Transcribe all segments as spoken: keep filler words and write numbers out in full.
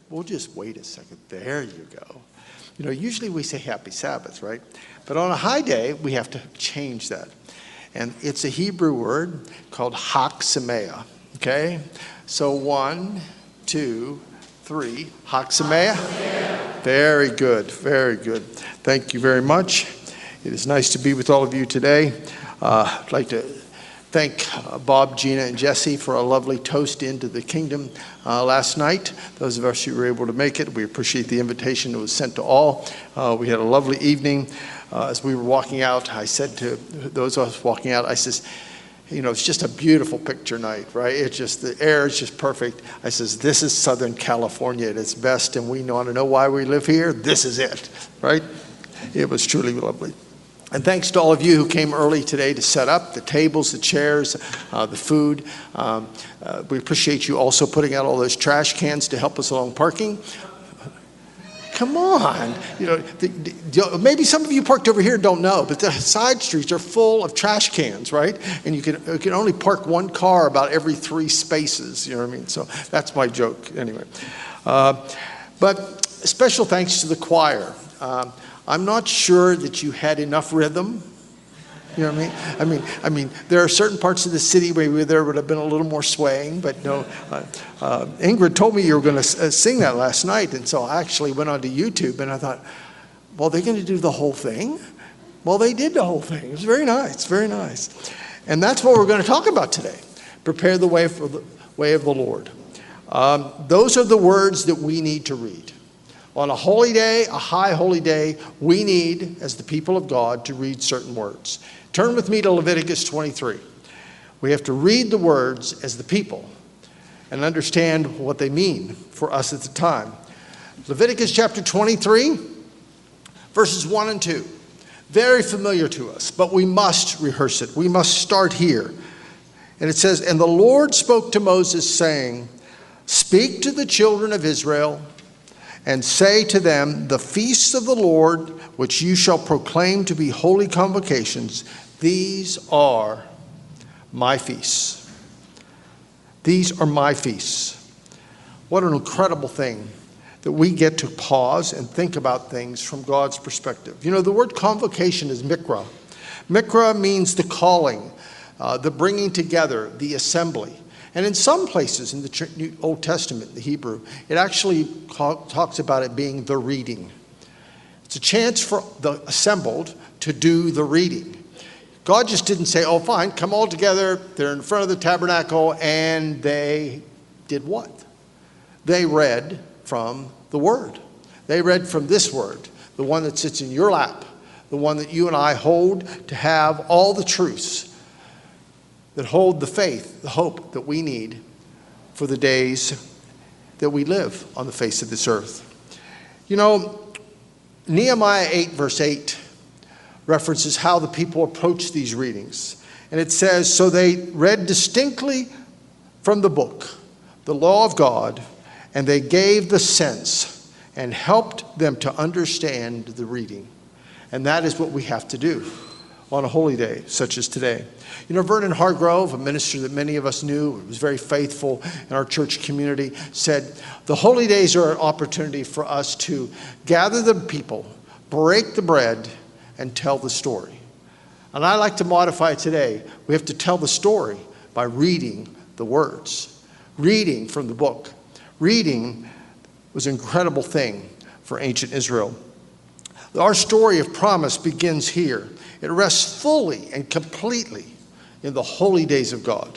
that. We'll just wait a second. There you go. You know, usually we say happy Sabbath, right? But on a high day, we have to change that. And it's a Hebrew word called Hak Sameach, okay? So one, two, three, Hak Sameach. Very good, very good. Thank you very much. It is nice to be with all of you today. Uh, I'd like to thank uh, Bob, Gina, and Jesse for a lovely toast into the kingdom uh, last night. Those of us who were able to make it, we appreciate the invitation that was sent to all. Uh, we had a lovely evening. Uh, as we were walking out, I said to those of us walking out, I says, you know, it's just a beautiful picture night, right? It's just, the air is just perfect. I says, this is Southern California at its best, and we want to know why we live here. This is it, right? It was truly lovely. And thanks to all of you who came early today to set up the tables, the chairs, uh, the food. Um, uh, we appreciate you also putting out all those trash cans to help us along parking. Come on. You know, the, the, maybe some of you parked over here don't know, but the side streets are full of trash cans, right? And you can, you can only park one car about every three spaces, you know what I mean? So that's my joke anyway. Uh, but special thanks to the choir. Um, I'm not sure that you had enough rhythm. You know what I mean? I mean, I mean, there are certain parts of the city where there would have been a little more swaying, but no. Uh, uh, Ingrid told me you were going to uh, sing that last night, and so I actually went onto YouTube and I thought, well, they're going to do the whole thing? Well, they did the whole thing. It was very nice, very nice. And that's what we're going to talk about today. Prepare the way for the way of the Lord. Um, those are the words that we need to read. On a holy day, a high holy day, we need, as the people of God, to read certain words. Turn with me to Leviticus twenty-three. We have to read the words as the people and understand what they mean for us at the time. Leviticus chapter twenty-three, verses one and two. Very familiar to us, but we must rehearse it. We must start here. And it says, "And the Lord spoke to Moses, saying, Speak to the children of Israel, and say to them, the feasts of the Lord, which you shall proclaim to be holy convocations, these are my feasts." These are my feasts. What an incredible thing that we get to pause and think about things from God's perspective. You know, the word convocation is mikra. Mikra means the calling, uh, the bringing together, the assembly. And in some places in the Old Testament, the Hebrew, it actually talks about it being the reading. It's a chance for the assembled to do the reading. God just didn't say, oh, fine, come all together. They're in front of the tabernacle, and they did what? They read from the Word. They read from this Word, the one that sits in your lap, the one that you and I hold to have all the truths that hold the faith, the hope that we need for the days that we live on the face of this earth. You know, Nehemiah eight verse eight references how the people approach these readings. And it says, so they read distinctly from the book, the law of God, and they gave the sense and helped them to understand the reading. And that is what we have to do on a holy day such as today. You know, Vernon Hargrove, a minister that many of us knew, was very faithful in our church community, said, the holy days are an opportunity for us to gather the people, break the bread, and tell the story. And I like to modify it today. We have to tell the story by reading the words, reading from the book. Reading was an incredible thing for ancient Israel. Our story of promise begins here. It rests fully and completely in the holy days of God.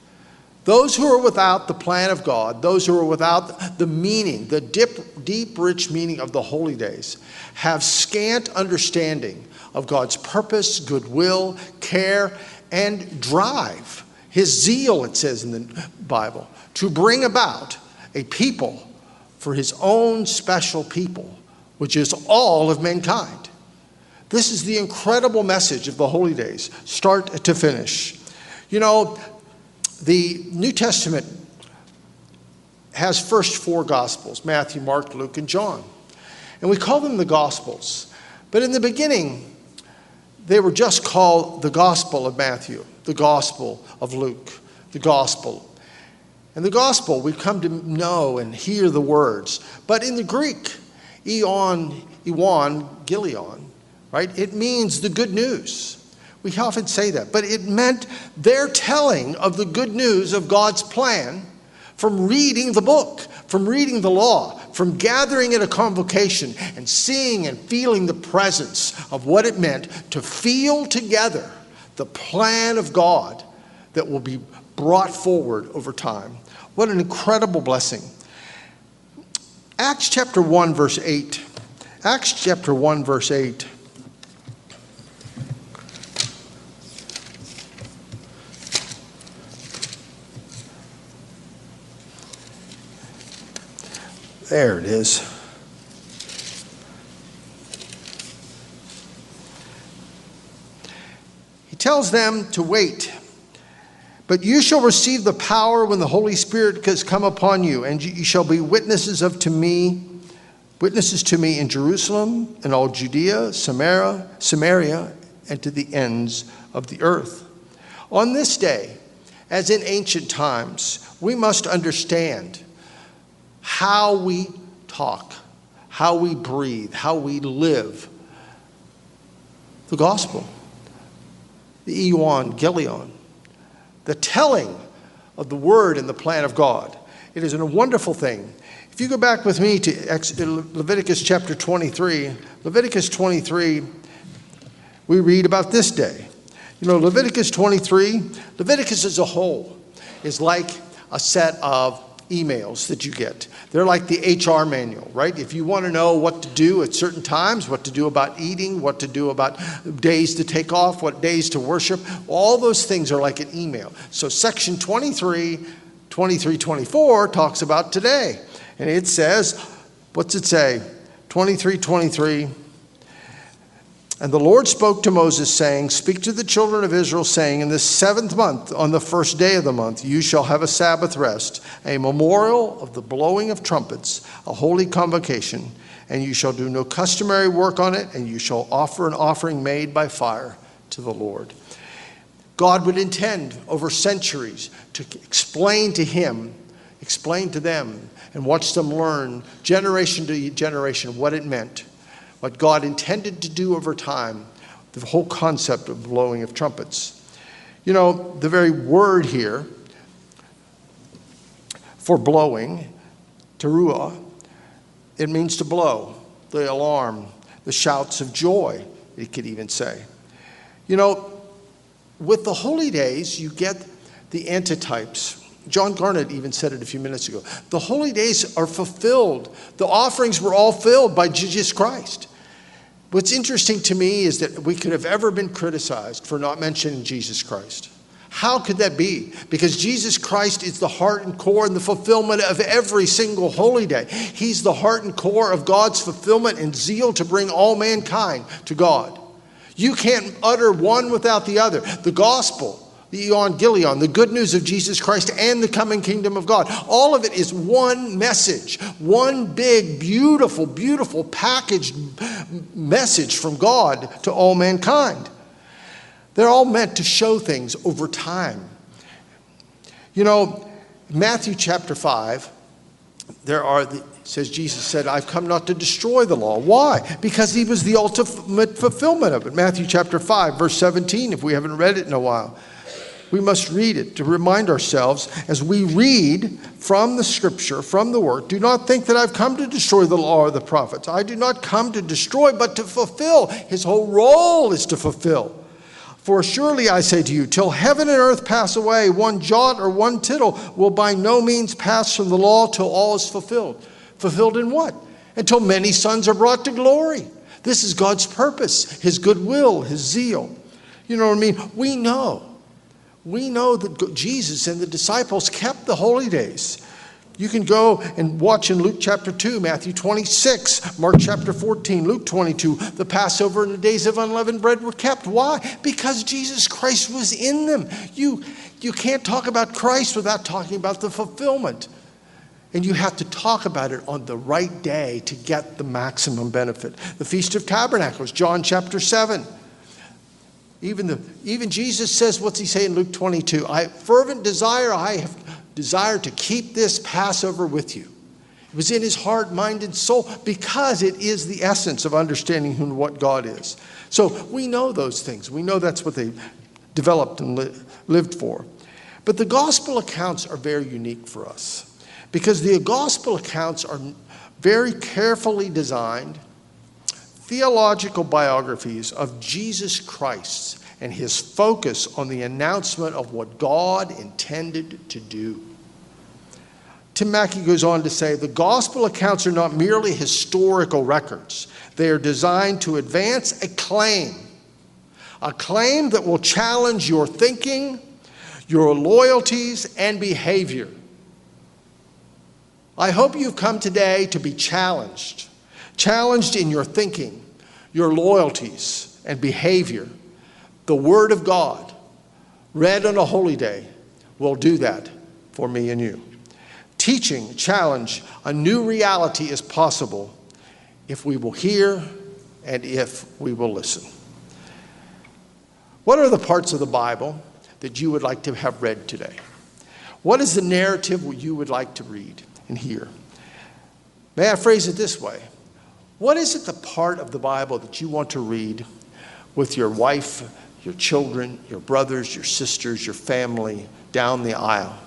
Those who are without the plan of God, those who are without the meaning, the deep, deep, rich meaning of the holy days, have scant understanding of God's purpose, goodwill, care, and drive. His zeal, it says in the Bible, to bring about a people for his own special people, which is all of mankind. This is the incredible message of the holy days, start to finish. You know, the New Testament has first four Gospels, Matthew, Mark, Luke, and John. And we call them the Gospels. But in the beginning, they were just called the Gospel of Matthew, the Gospel of Luke, the Gospel. And the gospel, we come to know and hear the words. But in the Greek, Eon, Evangelion, right? It means the good news. We often say that. But it meant their telling of the good news of God's plan from reading the book, from reading the law, from gathering at a convocation and seeing and feeling the presence of what it meant to feel together the plan of God that will be brought forward over time. What an incredible blessing. Acts chapter one, verse eight. Acts chapter one, verse eight. There it is. He tells them to wait. But you shall receive the power when the Holy Spirit has come upon you, and you shall be witnesses of to me, witnesses to me in Jerusalem and all Judea, Samaria, Samaria, and to the ends of the earth. On this day, as in ancient times, we must understand how we talk, how we breathe, how we live the gospel, the Evangelion, the telling of the word and the plan of God. It is a wonderful thing. If you go back with me to Leviticus chapter twenty-three, Leviticus twenty-three, we read about this day. You know, Leviticus twenty-three, Leviticus as a whole is like a set of emails that you get. They're like the H R manual, right? If you want to know what to do at certain times, what to do about eating, what to do about days to take off, what days to worship, all those things are like an email. So section twenty-three, twenty-three, twenty-four talks about today. And it says, what's it say? twenty-three, twenty-three. And the Lord spoke to Moses, saying, speak to the children of Israel, saying, in the seventh month, on the first day of the month, you shall have a Sabbath rest, a memorial of the blowing of trumpets, a holy convocation, and you shall do no customary work on it, and you shall offer an offering made by fire to the Lord. God would intend over centuries to explain to him, explain to them, and watch them learn generation to generation what it meant. What God intended to do over time, the whole concept of blowing of trumpets. You know, the very word here for blowing, teruah, it means to blow, the alarm, the shouts of joy, it could even say. You know, with the holy days, you get the antitypes. John Garnett even said it a few minutes ago. The holy days are fulfilled. The offerings were all filled by Jesus Christ. What's interesting to me is that we could have ever been criticized for not mentioning Jesus Christ. How could that be? Because Jesus Christ is the heart and core and the fulfillment of every single holy day. He's the heart and core of God's fulfillment and zeal to bring all mankind to God. You can't utter one without the other. The gospel, the Evangelion, the good news of Jesus Christ and the coming kingdom of God. All of it is one message, one big, beautiful, beautiful packaged message from God to all mankind. They're all meant to show things over time. You know, Matthew chapter five, there are, the, says Jesus said, I've come not to destroy the law. Why? Because he was the ultimate fulfillment of it. Matthew chapter five, verse seventeen, if we haven't read it in a while. We must read it to remind ourselves as we read from the scripture, from the word. Do not think that I've come to destroy the law or the prophets. I do not come to destroy, but to fulfill. His whole role is to fulfill. For surely I say to you, till heaven and earth pass away, one jot or one tittle will by no means pass from the law till all is fulfilled. Fulfilled in what? Until many sons are brought to glory. This is God's purpose, his goodwill, his zeal. You know what I mean? We know. We know that Jesus and the disciples kept the holy days. You can go and watch in Luke chapter two, Matthew twenty-six, Mark chapter fourteen, Luke twenty-two. The Passover and the days of unleavened bread were kept. Why? Because Jesus Christ was in them. You, you can't talk about Christ without talking about the fulfillment. And you have to talk about it on the right day to get the maximum benefit. The Feast of Tabernacles, John chapter seven. Even the even Jesus says, what's he say in Luke twenty-two? I fervent desire I have desired to keep this Passover with you. It was in his heart, mind, and soul, because it is the essence of understanding who and what God is. So we know those things. We know that's what they developed and li- lived for. But the gospel accounts are very unique for us, because the gospel accounts are very carefully designed theological biographies of Jesus Christ and his focus on the announcement of what God intended to do. Tim Mackie goes on to say, the gospel accounts are not merely historical records. They are designed to advance a claim, a claim that will challenge your thinking, your loyalties, and behavior. I hope you've come today to be challenged, challenged in your thinking, your loyalties, and behavior. The Word of God, read on a holy day, will do that for me and you. Teaching, challenge, a new reality is possible if we will hear and if we will listen. What are the parts of the Bible that you would like to have read today? What is the narrative you would like to read and hear? May I phrase it this way? What is it the part of the Bible that you want to read with your wife, your children, your brothers, your sisters, your family down the aisle?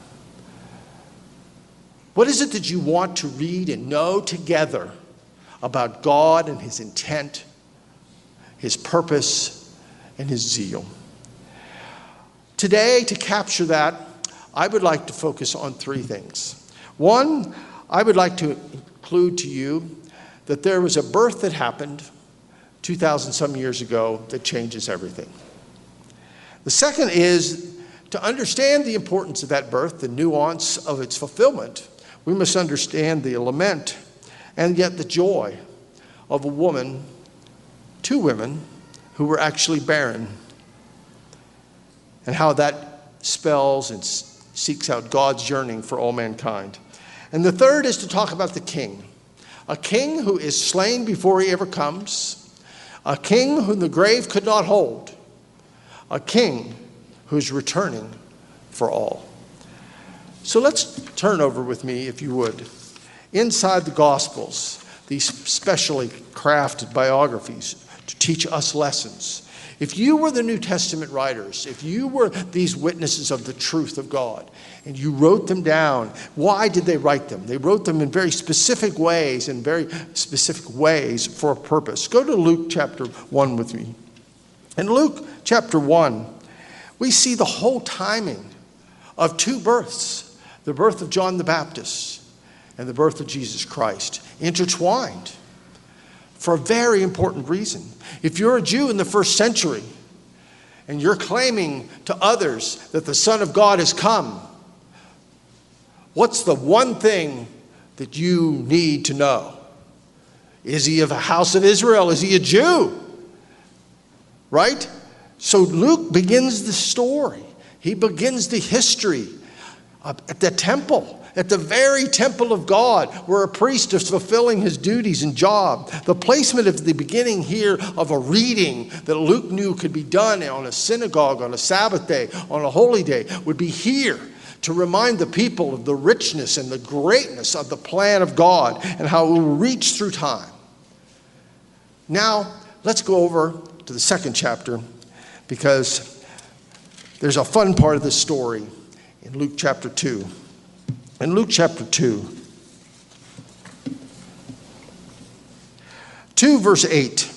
What is it that you want to read and know together about God and his intent, his purpose, and his zeal? Today, to capture that, I would like to focus on three things. One, I would like to include to you that there was a birth that happened two thousand some years ago that changes everything. The second is to understand the importance of that birth, the nuance of its fulfillment. We must understand the lament and yet the joy of a woman, two women, who were actually barren, and how that spells and seeks out God's yearning for all mankind. And the third is to talk about the king, a king who is slain before he ever comes, a king whom the grave could not hold, a king who's returning for all. So let's turn over with me, if you would, inside the Gospels, these specially crafted biographies to teach us lessons. If you were the New Testament writers, if you were these witnesses of the truth of God, and you wrote them down, why did they write them? They wrote them in very specific ways, in very specific ways for a purpose. Go to Luke chapter one with me. In Luke chapter one, we see the whole timing of two births, the birth of John the Baptist and the birth of Jesus Christ, intertwined for a very important reason. If you're a Jew in the first century and you're claiming to others that the Son of God has come, what's the one thing that you need to know? Is he of the house of Israel? Is he a Jew? Right? So Luke begins the story. He begins the history at the temple, at the very temple of God, where a priest is fulfilling his duties and job. The placement at the beginning here of a reading that Luke knew could be done on a synagogue, on a Sabbath day, on a holy day, would be here to remind the people of the richness and the greatness of the plan of God and how it will reach through time. Now, let's go over to the second chapter, because there's a fun part of the story in Luke chapter two. In Luke chapter two, two verse eight.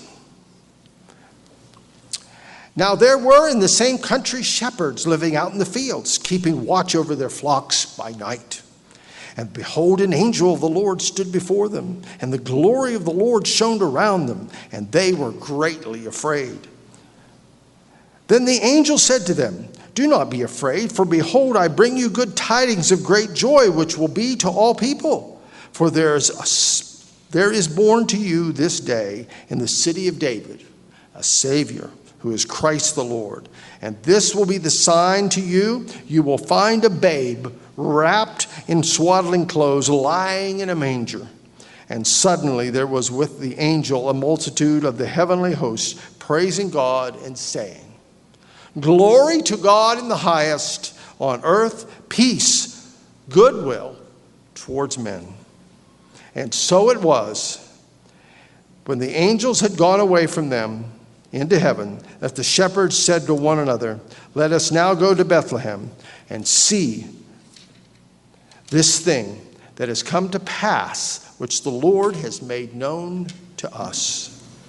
Now there were in the same country shepherds living out in the fields, keeping watch over their flocks by night. And behold, an angel of the Lord stood before them, and the glory of the Lord shone around them, and they were greatly afraid. Then the angel said to them, do not be afraid, for behold, I bring you good tidings of great joy, which will be to all people. For there is, a, there is born to you this day in the city of David a Savior, who is Christ the Lord. And this will be the sign to you. You will find a babe wrapped in swaddling clothes, lying in a manger. And suddenly there was with the angel a multitude of the heavenly hosts, praising God and saying, glory to God in the highest, on earth peace, goodwill towards men. And so it was, when the angels had gone away from them into heaven, that the shepherds said to one another, "Let us now go to Bethlehem and see this thing that has come to pass, which the Lord has made known to us."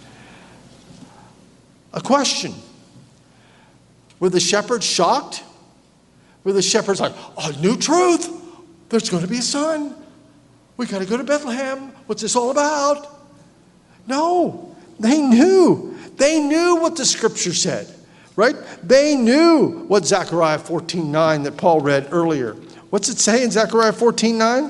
A question. Were the shepherds shocked? Were the shepherds like, "Oh, new truth? There's going to be a son. We got to go to Bethlehem. What's this all about?" No, they knew. They knew what the scripture said, right? They knew what Zechariah fourteen nine that Paul read earlier. What's it say in Zechariah fourteen nine?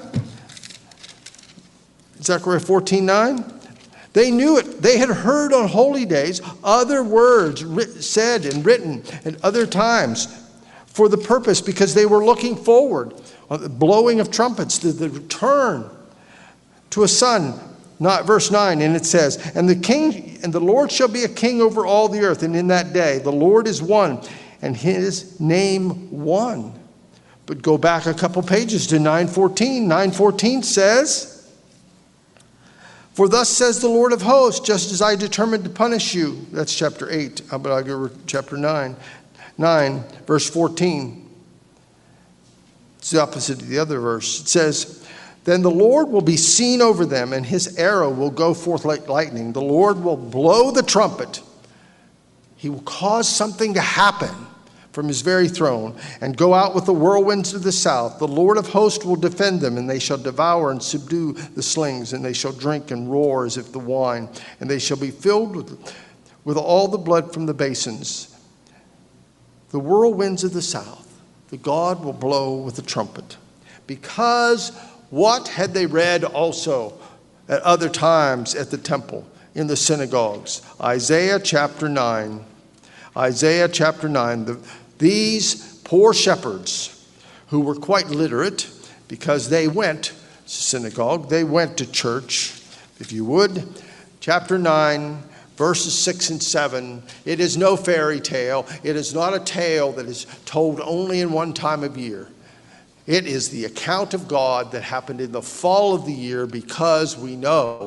Zechariah fourteen nine? They knew it. They had heard on holy days other words writ- said and written at other times for the purpose, because they were looking forward on the blowing of trumpets to the return to a son. Not verse nine, and it says, "And the king and the Lord shall be a king over all the earth, and in that day the Lord is one, and his name one." But go back a couple pages to nine fourteen. nine fourteen says, "For thus says the Lord of hosts, just as I determined to punish you." That's chapter eight, but I'll go to chapter nine. nine, verse fourteen. It's the opposite of the other verse. It says, "Then the Lord will be seen over them, and his arrow will go forth like lightning. The Lord will blow the trumpet. He will cause something to happen from his very throne, and go out with the whirlwinds of the south. The Lord of hosts will defend them, and they shall devour and subdue the slings, and they shall drink and roar as if the wine, and they shall be filled with, with all the blood from the basins. The whirlwinds of the south, the God will blow with the trumpet." Because what had they read also at other times at the temple, in the synagogues? Isaiah chapter nine. Isaiah chapter nine. The, these poor shepherds, who were quite literate because they went to synagogue, they went to church, if you would. Chapter nine, verses six and seven. It is no fairy tale. It is not a tale that is told only in one time of year. It is the account of God that happened in the fall of the year, because we know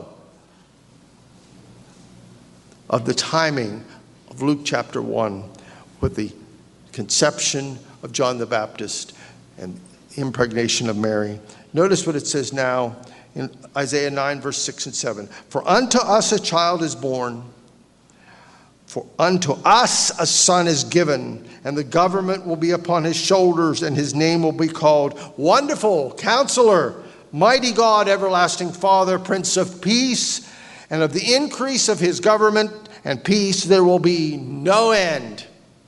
of the timing of Luke chapter one with the conception of John the Baptist and impregnation of Mary. Notice what it says now in Isaiah nine, verse six and seven. "For unto us a child is born, for unto us a son is given, and the government will be upon his shoulders, and his name will be called Wonderful, Counselor, Mighty God, Everlasting Father, Prince of Peace. And of the increase of his government and peace there will be no end.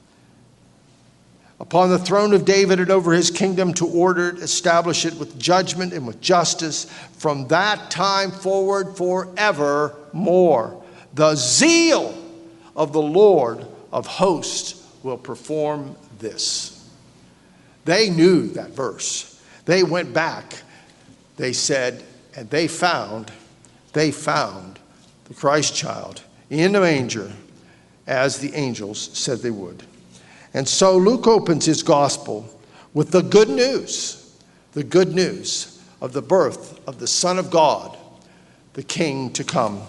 Upon the throne of David and over his kingdom, to order it, establish it with judgment and with justice from that time forward forevermore. The zeal of the Lord of hosts will perform this." They knew that verse. They went back. They said, and they found, they found the Christ child in the manger, as the angels said they would. And so Luke opens his gospel with the good news, the good news of the birth of the Son of God, the King to come.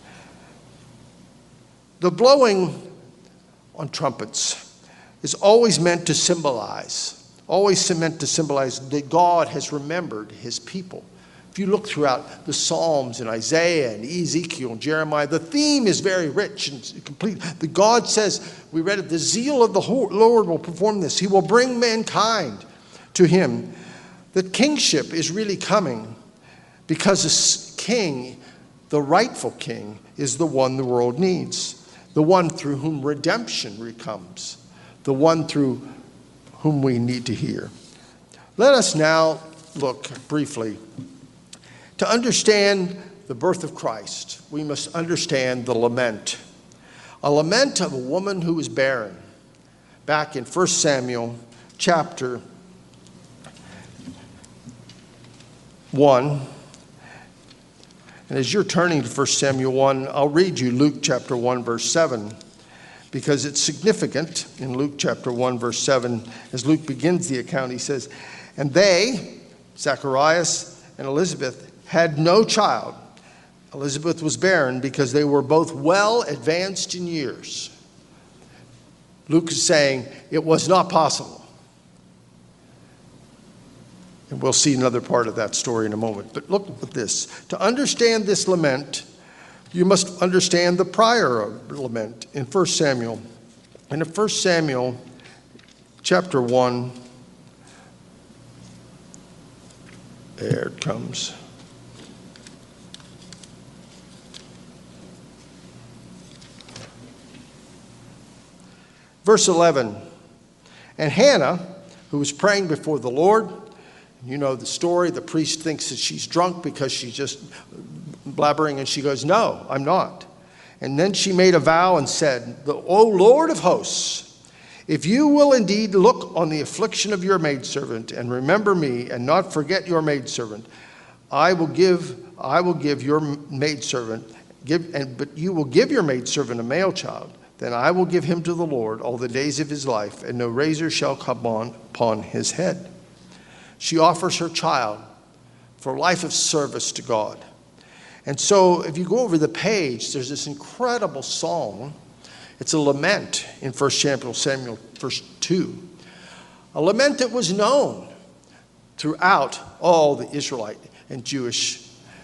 The blowing on trumpets is always meant to symbolize, always meant to symbolize that God has remembered his people. If you look throughout the Psalms and Isaiah and Ezekiel and Jeremiah, the theme is very rich and complete. The God says, we read it, the zeal of the Lord will perform this. He will bring mankind to him. The kingship is really coming because the king, the rightful king, is the one the world needs. The one through whom redemption comes. The one through whom we need to hear. Let us now look briefly. To understand the birth of Christ, we must understand the lament. A lament of a woman who was barren. Back in First Samuel chapter one. And as you're turning to First Samuel one, I'll read you Luke chapter one, verse seven, because it's significant in Luke chapter one, verse seven. As Luke begins the account, he says, "And they," Zacharias and Elizabeth had no child. Elizabeth was barren because they were both well advanced in years. Luke is saying it was not possible. And we'll see another part of that story in a moment. But look at this. To understand this lament, you must understand the prior lament in First Samuel. And in First Samuel chapter one, there it comes. Verse eleven, and Hannah, who was praying before the Lord, you know the story, the priest thinks that she's drunk because she's just blabbering, and she goes, no, I'm not. And then she made a vow and said, O Lord of hosts, if you will indeed look on the affliction of your maidservant and remember me and not forget your maidservant, I will give, I will give your maidservant, give, and, but you will give your maidservant a male child. Then I will give him to the Lord all the days of his life, and no razor shall come on upon his head. She offers her child for a life of service to God. And so if you go over the page, there's this incredible song. It's a lament in First Samuel, verse two. A lament that was known throughout all the Israelite and Jewish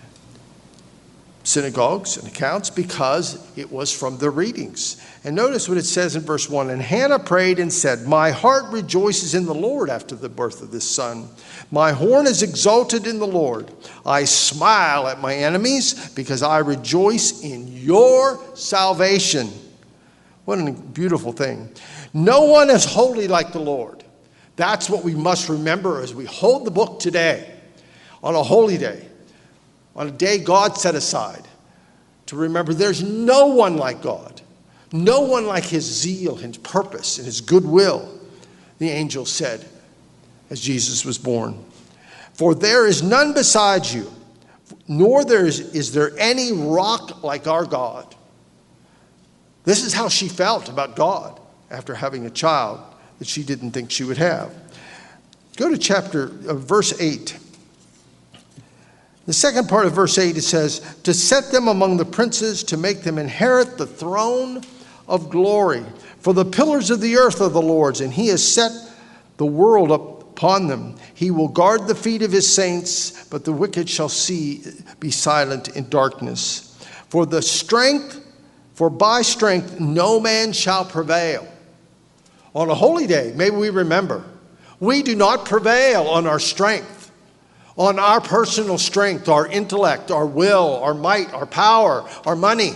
synagogues and accounts because it was from the readings. And notice what it says in verse one. And Hannah prayed and said, my heart rejoices in the Lord after the birth of this son. My horn is exalted in the Lord. I smile at my enemies because I rejoice in your salvation. What a beautiful thing. No one is holy like the Lord. That's what we must remember as we hold the book today on a holy day. On a day God set aside to remember there's no one like God. No one like his zeal, his purpose, and his goodwill, the angel said as Jesus was born. For there is none besides you, nor there is, is there any rock like our God. This is how she felt about God after having a child that she didn't think she would have. Go to chapter, uh, verse eight. The second part of verse eight, it says, to set them among the princes, to make them inherit the throne of glory. For the pillars of the earth are the Lord's, and he has set the world upon them. He will guard the feet of his saints, but the wicked shall see, be silent in darkness. For the strength, for by strength no man shall prevail. On a holy day, may we remember, we do not prevail on our strength. On our personal strength, our intellect, our will, our might, our power, our money.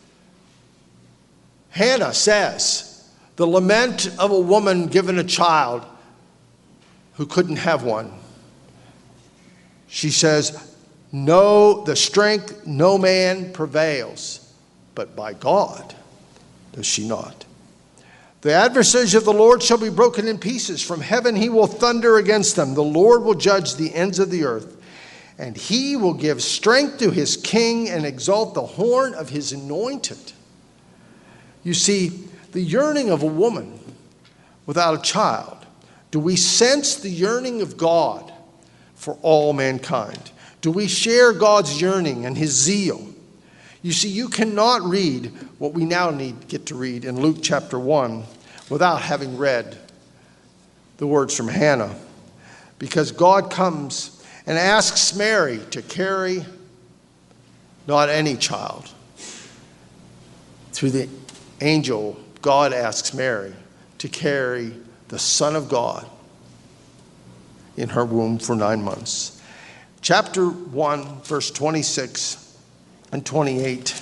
Hannah says, the lament of a woman given a child who couldn't have one. She says, no, the strength, no man prevails, but by God does she not. The adversaries of the Lord shall be broken in pieces. From heaven he will thunder against them. The Lord will judge the ends of the earth. And he will give strength to his king and exalt the horn of his anointed. You see, the yearning of a woman without a child. Do we sense the yearning of God for all mankind? Do we share God's yearning and his zeal? You see, you cannot read what we now need to get to read in Luke chapter one without having read the words from Hannah. Because God comes and asks Mary to carry not any child. Through the angel, God asks Mary to carry the Son of God in her womb for nine months. Chapter one, verse twenty-six and twenty-eight.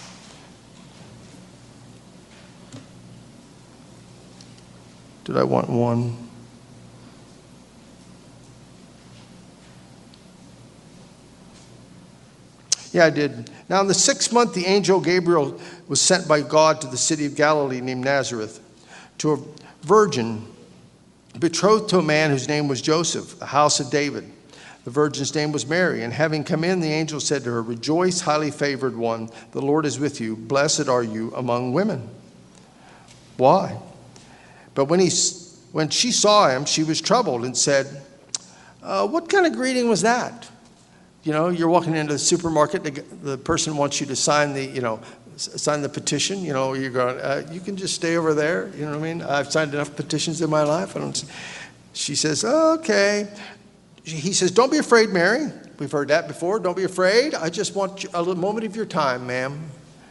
Did I want one? Yeah, I did. Now in the sixth month, the angel Gabriel was sent by God to the city of Galilee named Nazareth, to a virgin betrothed to a man whose name was Joseph, the house of David. The virgin's name was Mary, and having come in, the angel said to her, Rejoice, highly favored one, the Lord is with you. Blessed are you among women. Why? But when he, when she saw him, she was troubled and said, Uh, what kind of greeting was that? You know, you're walking into the supermarket, the, the person wants you to sign the, you know, sign the petition, you know, you're going, uh, you can just stay over there, you know what I mean? I've signed enough petitions in my life. I don't. She says, oh, okay. He says, don't be afraid, Mary. We've heard that before. Don't be afraid. I just want a little moment of your time, ma'am.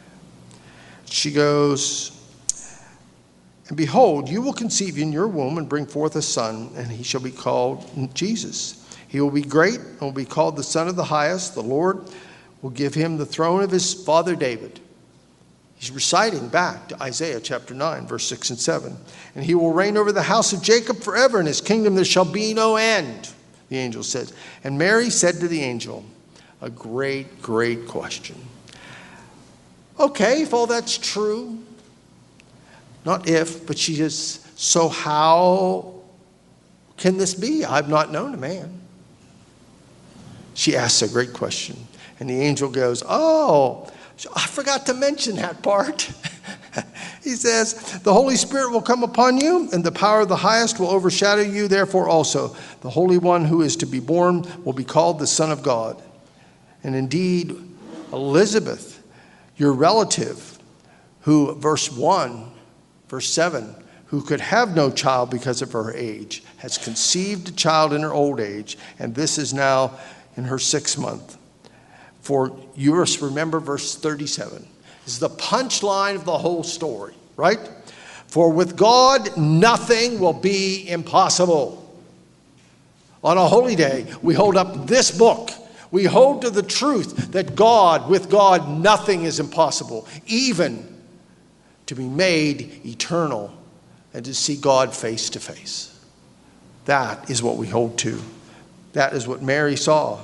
She goes, and behold, you will conceive in your womb and bring forth a son, and he shall be called Jesus. He will be great and will be called the Son of the Highest. The Lord will give him the throne of his father David. He's reciting back to Isaiah chapter nine, verse six and seven. And he will reign over the house of Jacob forever, and his kingdom there shall be no end, the angel says. And Mary said to the angel, a great, great question. Okay, if all that's true, not if, but she says, so how can this be? I've not known a man. She asks a great question. And the angel goes, oh, I forgot to mention that part. He says, the Holy Spirit will come upon you, and the power of the highest will overshadow you. Therefore also, the Holy One who is to be born will be called the Son of God. And indeed, Elizabeth, your relative, who, verse one, verse seven, who could have no child because of her age, has conceived a child in her old age, and this is now in her sixth month. For you must remember verse thirty-seven is the punchline of the whole story, right? For with God, nothing will be impossible. On a holy day, we hold up this book. We hold to the truth that God, with God, nothing is impossible, even to be made eternal and to see God face to face. That is what we hold to. That is what Mary saw.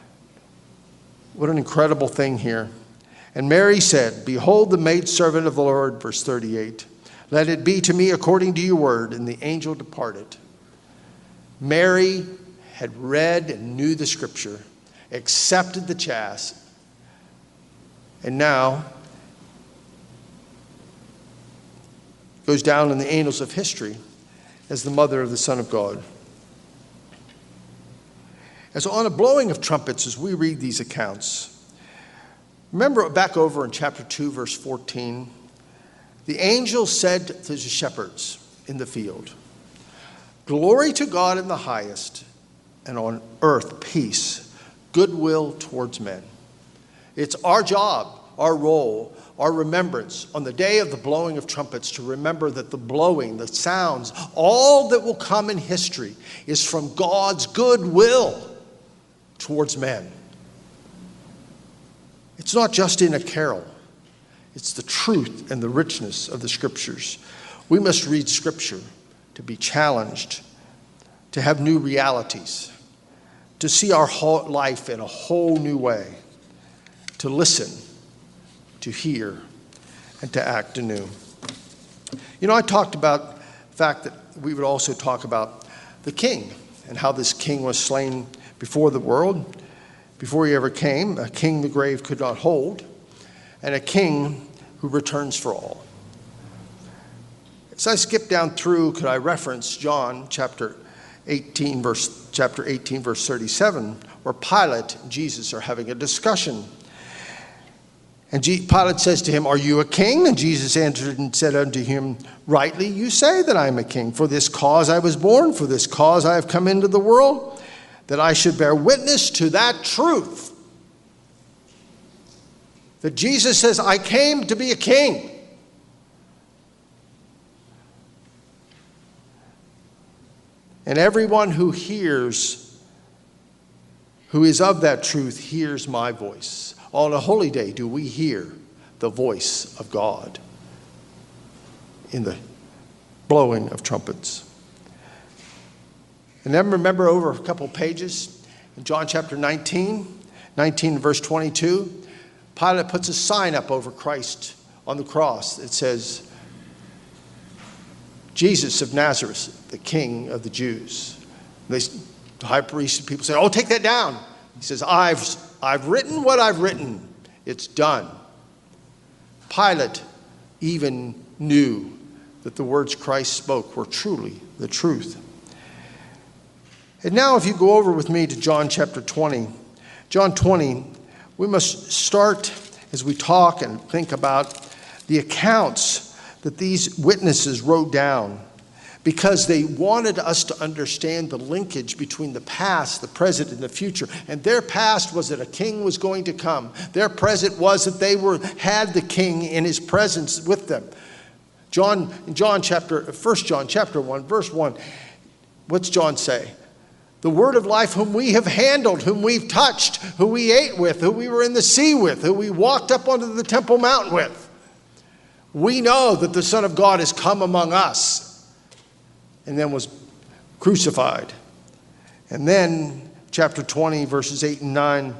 What an incredible thing here. And Mary said, behold the maidservant of the Lord, verse thirty-eight. Let it be to me according to your word. And the angel departed. Mary had read and knew the scripture, accepted the task, and now goes down in the annals of history as the mother of the Son of God. And so on a blowing of trumpets, as we read these accounts, remember back over in chapter two, verse fourteen, the angel said to the shepherds in the field, glory to God in the highest, and on earth peace, goodwill towards men. It's our job, our role, our remembrance on the day of the blowing of trumpets to remember that the blowing, the sounds, all that will come in history is from God's goodwill towards men. It's not just in a carol. It's the truth and the richness of the scriptures. We must read scripture to be challenged, to have new realities, to see our whole life in a whole new way, to listen, to hear, and to act anew. You know, I talked about the fact that we would also talk about the king and how this king was slain before the world, before he ever came, a king the grave could not hold, and a king who returns for all. As I skip down through, could I reference John chapter eighteen, verse chapter eighteen, verse thirty-seven, where Pilate and Jesus are having a discussion. And Pilate says to him, are you a king? And Jesus answered and said unto him, rightly you say that I am a king. For this cause I was born, for this cause I have come into the world, that I should bear witness to that truth. That Jesus says, I came to be a king. And everyone who hears, who is of that truth, hears my voice. On a holy day do we hear the voice of God in the blowing of trumpets. And then remember over a couple pages in John chapter nineteen, nineteen verse twenty-two, Pilate puts a sign up over Christ on the cross. It says, Jesus of Nazareth, the King of the Jews. They, the high priest, people say, oh, take that down. He says, I've, I've written what I've written. It's done. Pilate even knew that the words Christ spoke were truly the truth. And now if you go over with me to John chapter twenty. John twenty, we must start as we talk and think about the accounts that these witnesses wrote down, because they wanted us to understand the linkage between the past, the present, and the future. And their past was that a king was going to come. Their present was that they were had the king in his presence with them. John, John chapter, First John chapter one, verse one, what's John say? The word of life whom we have handled, whom we've touched, who we ate with, who we were in the sea with, who we walked up onto the Temple Mount with. We know that the Son of God has come among us and then was crucified. And then chapter twenty, verses eight and nine,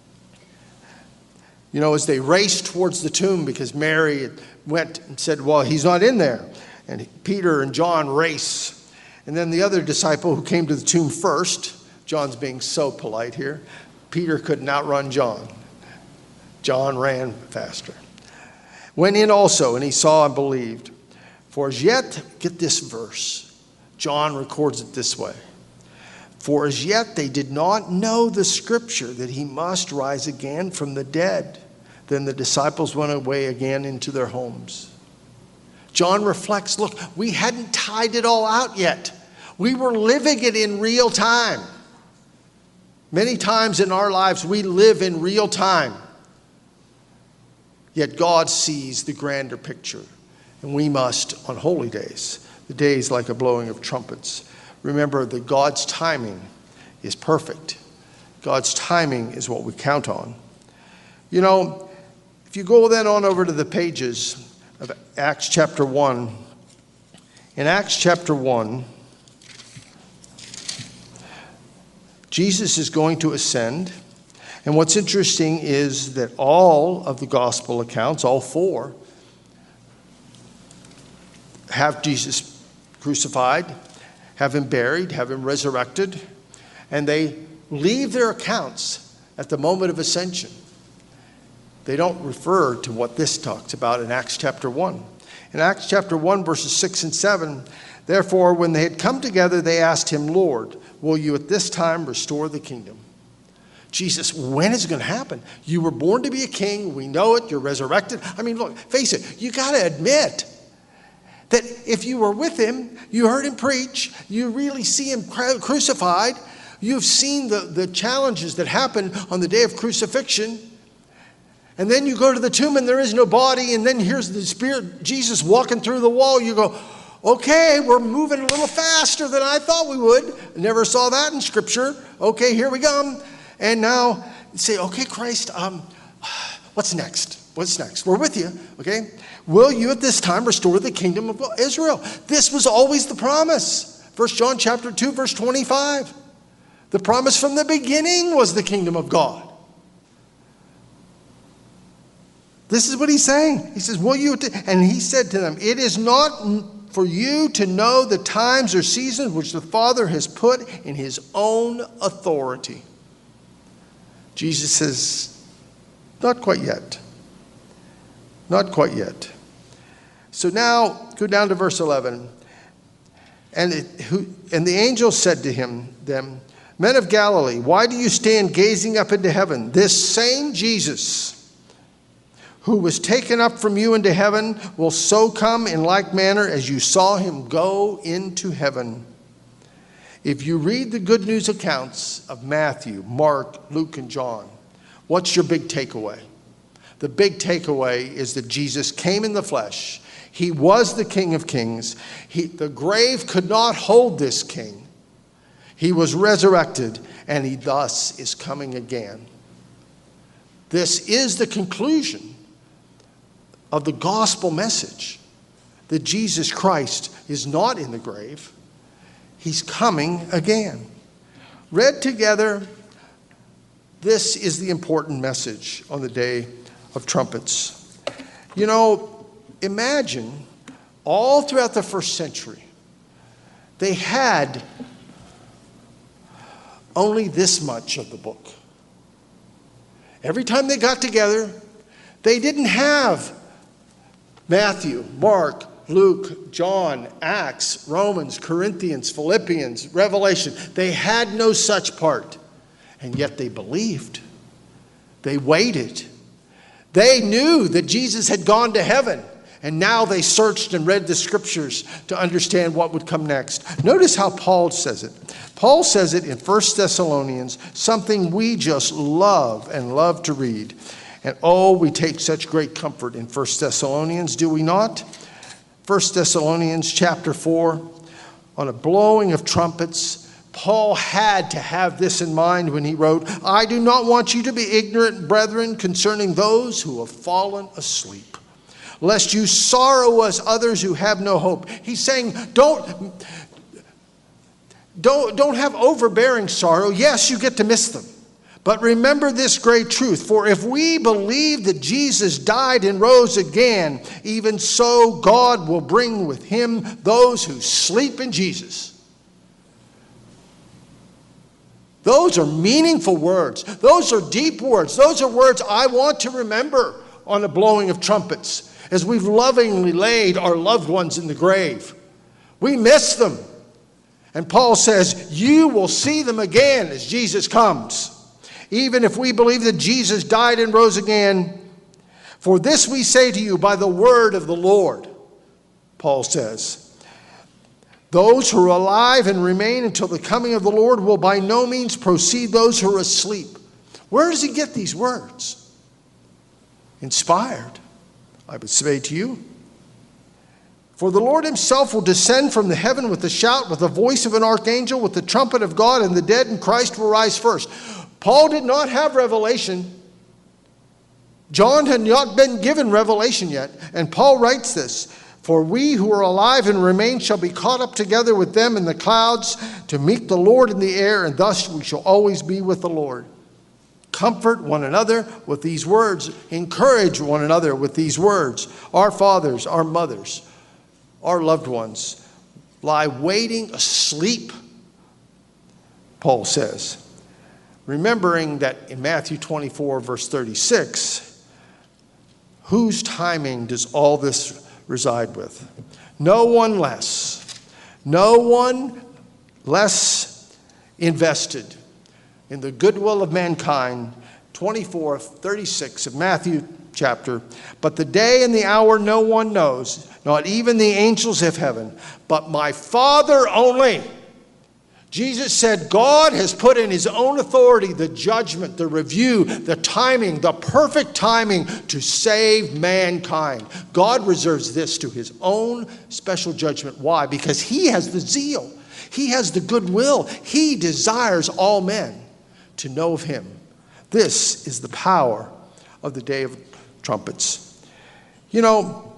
you know, as they raced towards the tomb, because Mary went and said, well, he's not in there. And Peter and John race. And then the other disciple who came to the tomb first, John's being so polite here, Peter couldn't outrun John. John ran faster. Went in also, and he saw and believed. For as yet, get this verse, John records it this way. For as yet they did not know the scripture that he must rise again from the dead. Then the disciples went away again into their homes. John reflects, look, we hadn't tied it all out yet. We were living it in real time. Many times in our lives, we live in real time. Yet God sees the grander picture. And we must, on holy days, the days like a blowing of trumpets, remember that God's timing is perfect. God's timing is what we count on. You know, if you go then on over to the pages of Acts chapter one. In Acts chapter one, Jesus is going to ascend. And what's interesting is that all of the gospel accounts, all four, have Jesus crucified, have him buried, have him resurrected, and they leave their accounts at the moment of ascension. They don't refer to what this talks about in Acts chapter one. In Acts chapter one, verses six and seven, therefore, when they had come together, they asked him, Lord, will you at this time restore the kingdom? Jesus, when is it going to happen? You were born to be a king. We know it. You're resurrected. I mean, look, face it. You got to admit that if you were with him, you heard him preach, you really see him crucified, you've seen the, the challenges that happened on the day of crucifixion, and then you go to the tomb and there is no body, and then here's the Spirit, Jesus walking through the wall. You go, okay, we're moving a little faster than I thought we would. Never saw that in Scripture. Okay, here we go. And now say, okay, Christ, um, what's next? What's next? We're with you, okay? Will you at this time restore the kingdom of Israel? This was always the promise. First John chapter two, verse twenty-five. The promise from the beginning was the kingdom of God. This is what he's saying. He says, will you? And he said to them, it is not for you to know the times or seasons which the Father has put in his own authority. Jesus says, not quite yet. Not quite yet. So now, go down to verse eleven. And, it, who, and the angel said to him, them, men of Galilee, why do you stand gazing up into heaven? This same Jesus who was taken up from you into heaven will so come in like manner as you saw him go into heaven. If you read the good news accounts of Matthew, Mark, Luke, and John, what's your big takeaway? The big takeaway is that Jesus came in the flesh. He was the King of Kings. He, the grave could not hold this king. He was resurrected, and he thus is coming again. This is the conclusion of the gospel message, that Jesus Christ is not in the grave. He's coming again. Read together, this is the important message on the day of trumpets. You know, imagine all throughout the first century, they had only this much of the book. Every time they got together, they didn't have Matthew, Mark, Luke, John, Acts, Romans, Corinthians, Philippians, Revelation. They had no such part, and yet they believed. They waited. They knew that Jesus had gone to heaven, and now they searched and read the scriptures to understand what would come next. Notice how Paul says it. Paul says it in First Thessalonians, something we just love and love to read. And oh, we take such great comfort in First Thessalonians, do we not? First Thessalonians chapter four, on a blowing of trumpets, Paul had to have this in mind when he wrote, I do not want you to be ignorant, brethren, concerning those who have fallen asleep, lest you sorrow as others who have no hope. He's saying, don't, don't, don't have overbearing sorrow. Yes, you get to miss them. But remember this great truth, for if we believe that Jesus died and rose again, even so God will bring with him those who sleep in Jesus. Those are meaningful words. Those are deep words. Those are words I want to remember on the blowing of trumpets as we've lovingly laid our loved ones in the grave. We miss them. And Paul says, you will see them again as Jesus comes. Even if we believe that Jesus died and rose again, for this we say to you by the word of the Lord, Paul says. Those who are alive and remain until the coming of the Lord will by no means precede those who are asleep. Where does he get these words? Inspired, I would say to you. For the Lord himself will descend from the heaven with a shout, with the voice of an archangel, with the trumpet of God, and the dead in Christ will rise first. Paul did not have revelation. John had not been given revelation yet. And Paul writes this. For we who are alive and remain shall be caught up together with them in the clouds to meet the Lord in the air, and thus we shall always be with the Lord. Comfort one another with these words. Encourage one another with these words. Our fathers, our mothers, our loved ones lie waiting asleep, Paul says. Remembering that in Matthew twenty-four, verse thirty-six, whose timing does all this reside with? No one less. No one less invested in the goodwill of mankind. twenty-four, thirty-six of Matthew chapter. But the day and the hour no one knows, not even the angels of heaven, but my Father only. Jesus said God has put in his own authority the judgment, the review, the timing, the perfect timing to save mankind. God reserves this to his own special judgment. Why? Because he has the zeal. He has the goodwill. He desires all men to know of him. This is the power of the day of trumpets. You know,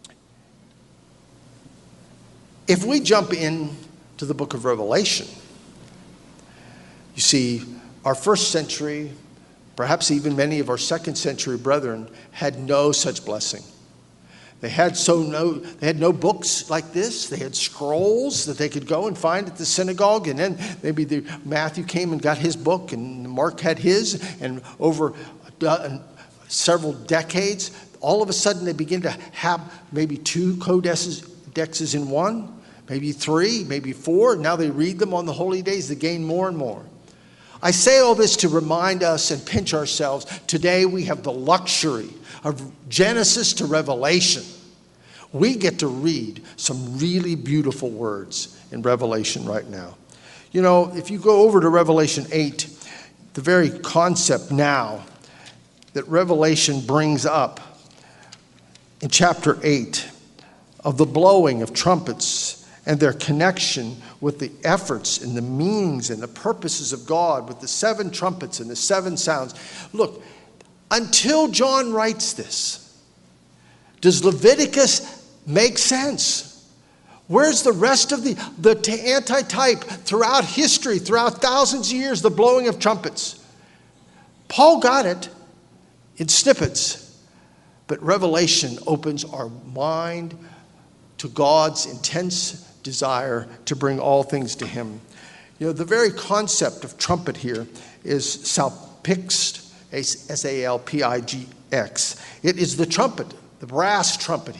if we jump in to the book of Revelation, you see, our first century, perhaps even many of our second century brethren, had no such blessing. They had so no, they had no books like this. They had scrolls that they could go and find at the synagogue, and then maybe the, Matthew came and got his book, and Mark had his, and over uh, several decades, all of a sudden they begin to have maybe two codexes in one, maybe three, maybe four. Now they read them on the holy days. They gain more and more. I say all this to remind us and pinch ourselves. Today we have the luxury of Genesis to Revelation. We get to read some really beautiful words in Revelation right now. You know, if you go over to Revelation eight, the very concept now that Revelation brings up in chapter eight of the blowing of trumpets and their connection with the efforts and the meanings and the purposes of God, with the seven trumpets and the seven sounds. Look, until John writes this, does Leviticus make sense? Where's the rest of the, the antitype throughout history, throughout thousands of years, the blowing of trumpets? Paul got it in snippets, but Revelation opens our mind to God's intense desire to bring all things to him. You know, the very concept of trumpet here is salpix, S A L P I G X. It is the trumpet, the brass trumpet here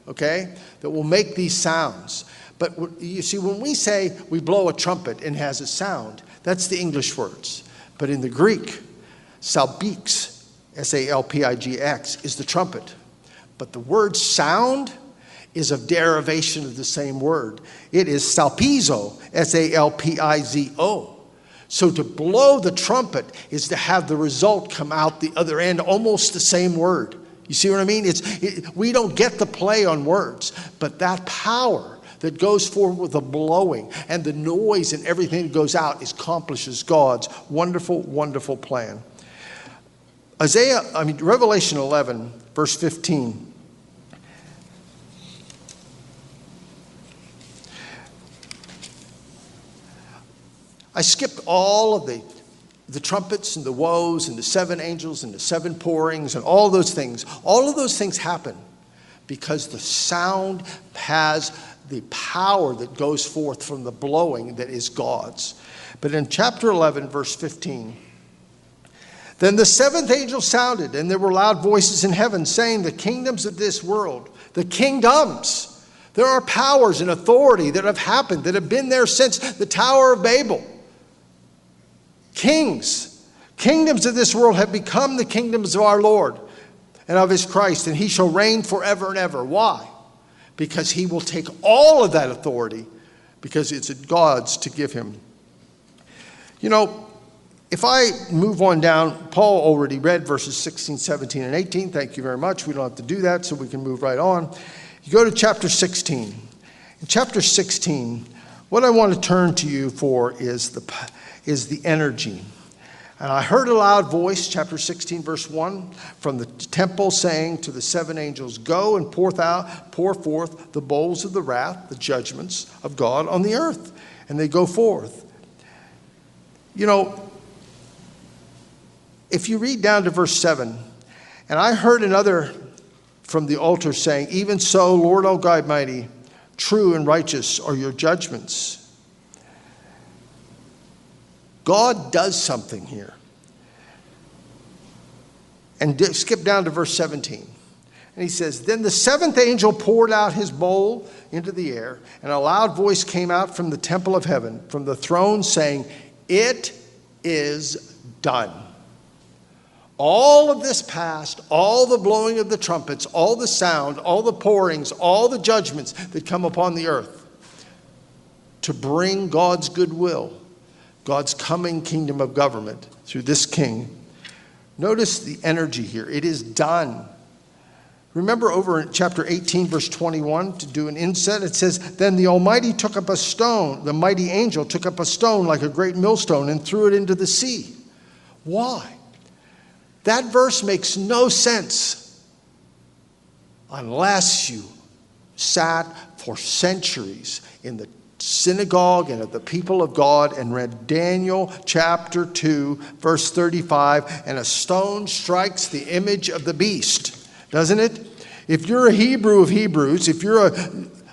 okay, that will make these sounds. But you see, when we say we blow a trumpet and it has a sound, that's the English words. But in the Greek, salpigx, S A L P I G X, is the trumpet. But the word sound is a derivation of the same word. It is salpizo, S A L P I Z O. So to blow the trumpet is to have the result come out the other end, almost the same word. You see what I mean? It's it, we don't get the play on words, but that power that goes forward with the blowing and the noise and everything that goes out accomplishes God's wonderful, wonderful plan. Isaiah, I mean, Revelation eleven, verse fifteen. I skipped all of the, the trumpets and the woes and the seven angels and the seven pourings and all those things. All of those things happen because the sound has the power that goes forth from the blowing that is God's. But in chapter eleven, verse fifteen, then the seventh angel sounded, and there were loud voices in heaven saying, the kingdoms of this world, the kingdoms, there are powers and authority that have happened, that have been there since the Tower of Babel. Kings, kingdoms of this world have become the kingdoms of our Lord and of his Christ, and he shall reign forever and ever. Why? Because he will take all of that authority, because it's God's to give him. You know, if I move on down, Paul already read verses sixteen, seventeen, and eighteen. Thank you very much. We don't have to do that, so we can move right on. You go to chapter sixteen. In chapter sixteen, what I want to turn to you for is the, is the energy. And I heard a loud voice, chapter sixteen, verse one, from the temple saying to the seven angels, go and pour, out, pour forth the bowls of the wrath, the judgments of God on the earth. And they go forth. You know, if you read down to verse seven, and I heard another from the altar saying, even so, Lord, O God Almighty, true and righteous are your judgments. God does something here. And skip down to verse seventeen. And he says, then the seventh angel poured out his bowl into the air, and a loud voice came out from the temple of heaven, from the throne, saying, it is done. All of this past, all the blowing of the trumpets, all the sound, all the pourings, all the judgments that come upon the earth to bring God's goodwill, God's coming kingdom of government through this king. Notice the energy here. It is done. Remember over in chapter eighteen, verse twenty-one, to do an inset, it says, then the Almighty took up a stone, the mighty angel took up a stone like a great millstone and threw it into the sea. Why? That verse makes no sense unless you sat for centuries in the synagogue and of the people of God and read Daniel chapter two, verse thirty-five, and a stone strikes the image of the beast, doesn't it? If you're a Hebrew of Hebrews, if you're a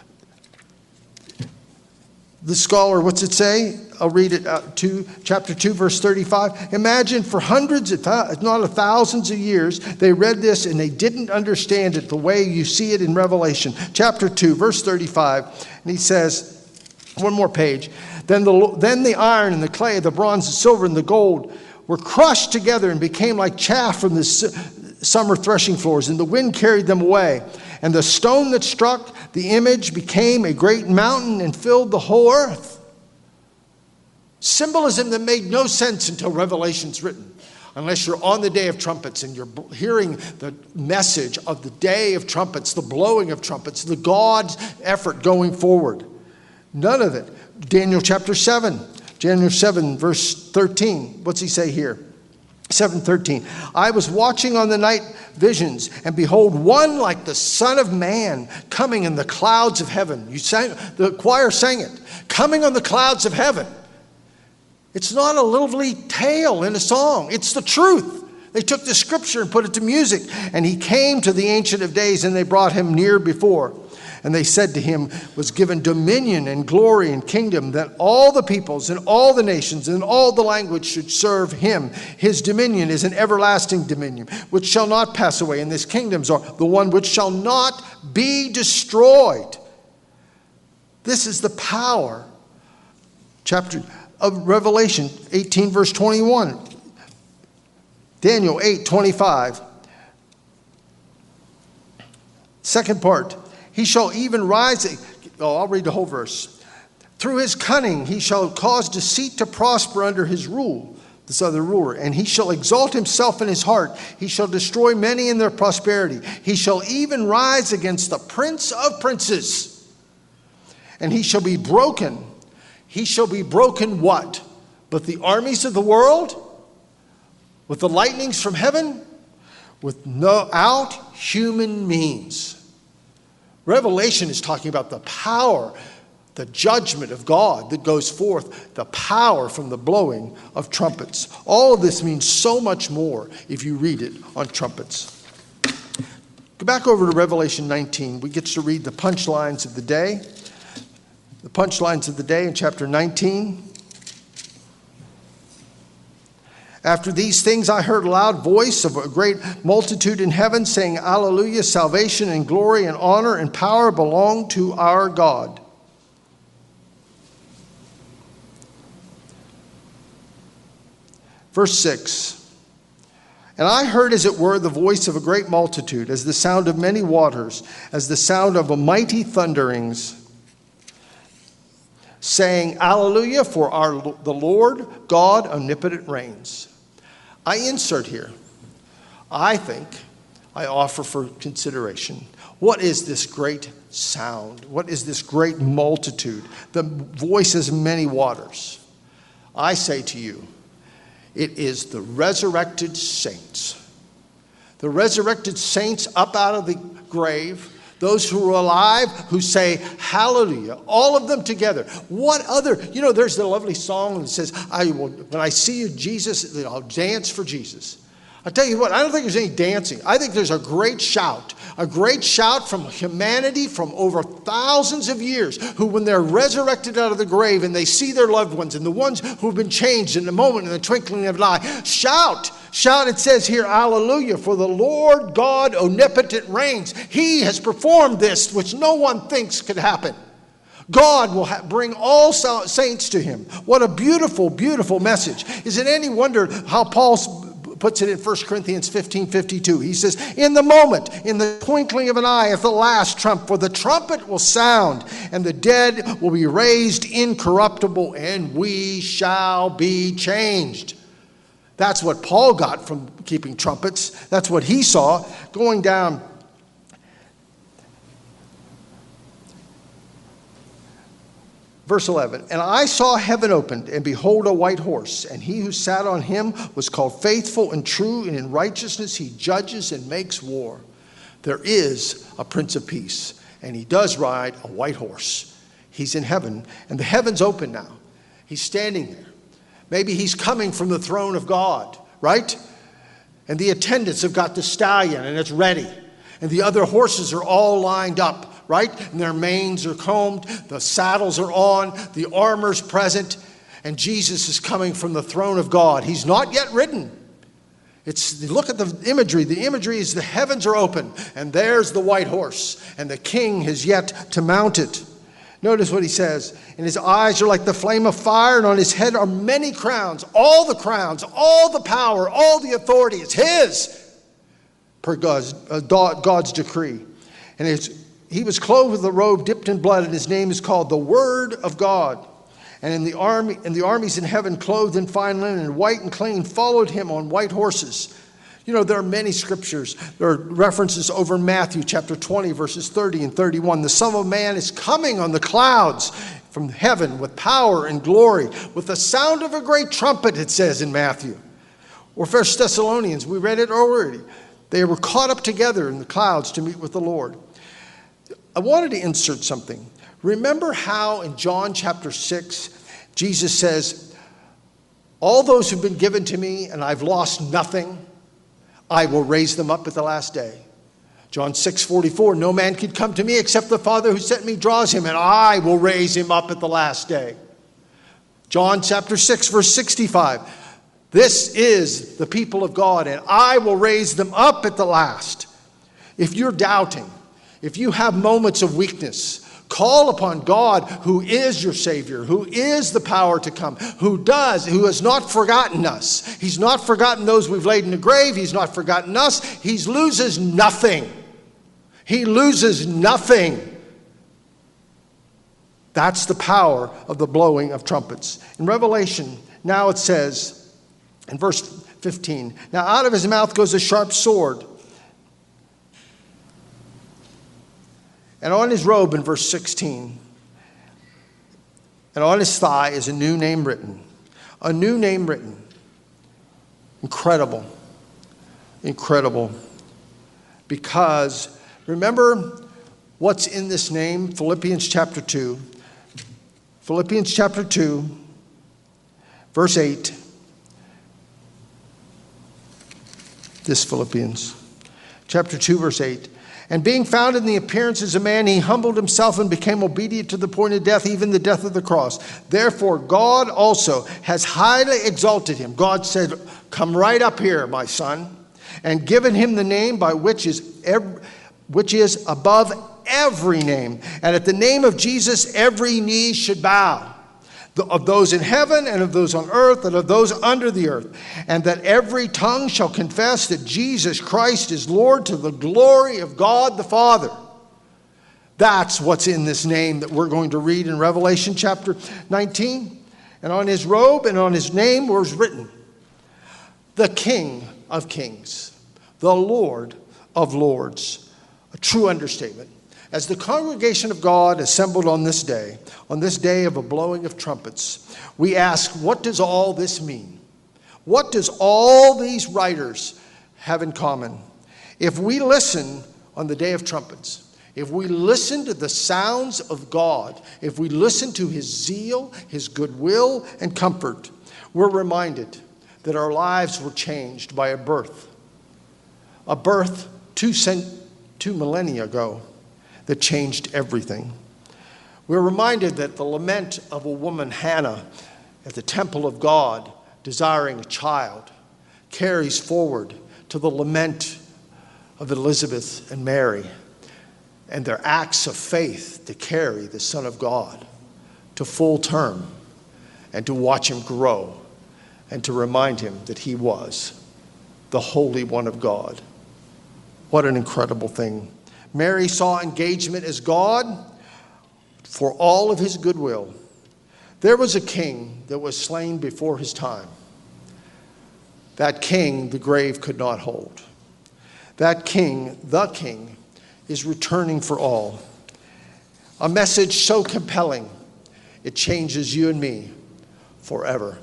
the scholar, what's it say? I'll read it out to chapter two, verse thirty-five. Imagine for hundreds, if not a thousands of years, they read this and they didn't understand it the way you see it in Revelation. Chapter two, verse thirty-five. And he says, one more page. Then the, then the iron and the clay, the bronze, the silver, and the gold were crushed together and became like chaff from the summer threshing floors, and the wind carried them away. And the stone that struck the image became a great mountain and filled the whole earth. Symbolism that made no sense until Revelation's written. Unless you're on the day of trumpets and you're hearing the message of the day of trumpets, the blowing of trumpets, the God's effort going forward. None of it. Daniel chapter seven. Daniel seven, verse thirteen. What's he say here? seven thirteen. I was watching on the night visions, and behold, one like the Son of Man coming in the clouds of heaven. You sang, the choir sang it. Coming on the clouds of heaven. It's not a lovely tale in a song. It's the truth. They took the scripture and put it to music. And he came to the Ancient of Days, and they brought him near before. And they said to him, was given dominion and glory and kingdom, that all the peoples and all the nations and all the language should serve him. His dominion is an everlasting dominion, which shall not pass away, and his kingdoms are the one which shall not be destroyed. This is the power, chapter of Revelation eighteen, verse twenty-one. Daniel eight, twenty-five. Second part, he shall even rise. Oh, I'll read the whole verse. Through his cunning, he shall cause deceit to prosper under his rule, this other ruler. And he shall exalt himself in his heart. He shall destroy many in their prosperity. He shall even rise against the prince of princes. And he shall be broken. He shall be broken what? But the armies of the world? With the lightnings from heaven? Without human means. Revelation is talking about the power, the judgment of God that goes forth, the power from the blowing of trumpets. All of this means so much more if you read it on trumpets. Go back over to Revelation nineteen. We get to read the punchlines of the day. The punchlines of the day in chapter nineteen. After these things I heard a loud voice of a great multitude in heaven saying, Alleluia, salvation and glory and honor and power belong to our God. Verse six. And I heard as it were the voice of a great multitude, as the sound of many waters, as the sound of a mighty thunderings, saying, Alleluia, for our the Lord God omnipotent reigns. I insert here, I think, I offer for consideration, what is this great sound? What is this great multitude? The voices of many waters. I say to you, it is the resurrected saints. The resurrected saints up out of the grave. Those who are alive, who say, hallelujah, all of them together. What other, you know, there's the lovely song that says, I will, when I see you, Jesus, I'll dance for Jesus. I'll tell you what, I don't think there's any dancing. I think there's a great shout, a great shout from humanity from over thousands of years, who when they're resurrected out of the grave and they see their loved ones and the ones who've been changed in a moment, in the twinkling of an eye, shout. Shout, it says here, Alleluia, for the Lord God omnipotent reigns. He has performed this which no one thinks could happen. God will ha- bring all saints to him. What a beautiful, beautiful message. Is it any wonder how Paul puts it in First Corinthians fifteen fifty-two? He says, in the moment, in the twinkling of an eye, at the last trump, for the trumpet will sound, and the dead will be raised incorruptible, and we shall be changed. That's what Paul got from keeping trumpets. That's what he saw. Going down. Verse eleven. And I saw heaven opened, and behold a white horse. And he who sat on him was called Faithful and True, and in righteousness he judges and makes war. There is a Prince of Peace, and he does ride a white horse. He's in heaven, and the heaven's open now. He's standing there. Maybe he's coming from the throne of God, right? And the attendants have got the stallion and it's ready. And the other horses are all lined up, right? And their manes are combed, the saddles are on, the armor's present, and Jesus is coming from the throne of God. He's not yet ridden. It's, look at the imagery. The imagery is the heavens are open, and there's the white horse, and the king has yet to mount it. Notice what he says. And his eyes are like the flame of fire, and on his head are many crowns. All the crowns, all the power, all the authority is his, per God's, uh, God's decree. And it's, he was clothed with a robe dipped in blood, and his name is called the Word of God. And in the army, and the armies in heaven, clothed in fine linen and white and clean, followed him on white horses. You know, there are many scriptures. There are references over in Matthew chapter twenty, verses thirty and thirty-one. The Son of Man is coming on the clouds from heaven with power and glory, with the sound of a great trumpet, it says in Matthew. Or First Thessalonians, we read it already. They were caught up together in the clouds to meet with the Lord. I wanted to insert something. Remember how in John chapter six, Jesus says, all those who've been given to me and I've lost nothing, I will raise them up at the last day. John six forty-four, no man can come to me except the Father who sent me draws him, and I will raise him up at the last day. John chapter six, verse sixty-five, this is the people of God, and I will raise them up at the last. If you're doubting, if you have moments of weakness, call upon God, who is your Savior, who is the power to come, who does, who has not forgotten us. He's not forgotten those we've laid in the grave. He's not forgotten us. He loses nothing. He loses nothing. That's the power of the blowing of trumpets. In Revelation, now it says, in verse fifteen, now out of his mouth goes a sharp sword, and on his robe, in verse sixteen, and on his thigh is a new name written. A new name written. Incredible. Incredible. Because, remember what's in this name? Philippians chapter two. Philippians chapter two, verse eight. This Philippians chapter two, verse eight. And being found in the appearance as a man, he humbled himself and became obedient to the point of death, even the death of the cross. Therefore, God also has highly exalted him. God said, come right up here, my son, and given him the name by which is every, which is above every name. And at the name of Jesus, every knee should bow, of those in heaven and of those on earth and of those under the earth, and that every tongue shall confess that Jesus Christ is Lord, to the glory of God the Father. That's what's in this name that we're going to read in Revelation chapter nineteen. And on his robe and on his name was written, the King of Kings, the Lord of Lords. A true understatement. As the congregation of God assembled on this day, on this day of a blowing of trumpets, we ask, what does all this mean? What does all these writers have in common? If we listen on the day of trumpets, if we listen to the sounds of God, if we listen to his zeal, his goodwill, and comfort, we're reminded that our lives were changed by a birth. A birth two, cent- two millennia ago that changed everything. We're reminded that the lament of a woman, Hannah, at the temple of God, desiring a child, carries forward to the lament of Elizabeth and Mary and their acts of faith to carry the Son of God to full term and to watch him grow and to remind him that he was the Holy One of God. What an incredible thing. Mary saw engagement as God for all of his goodwill. There was a king that was slain before his time. That king the grave could not hold. That king, the king, is returning for all. A message so compelling, it changes you and me forever.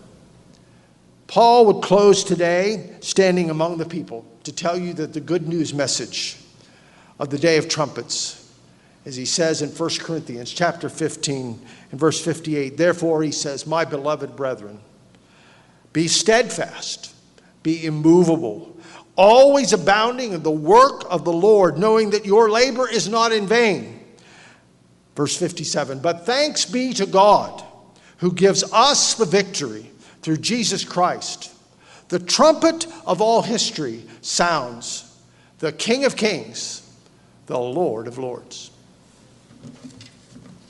Paul would close today standing among the people to tell you that the good news message of the day of trumpets, as he says in First Corinthians chapter fifteen and verse fifty-eight, therefore he says, my beloved brethren, be steadfast, be immovable, always abounding in the work of the Lord, knowing that your labor is not in vain. Verse fifty-seven, but thanks be to God who gives us the victory through Jesus Christ. The trumpet of all history sounds, the King of Kings, the Lord of Lords.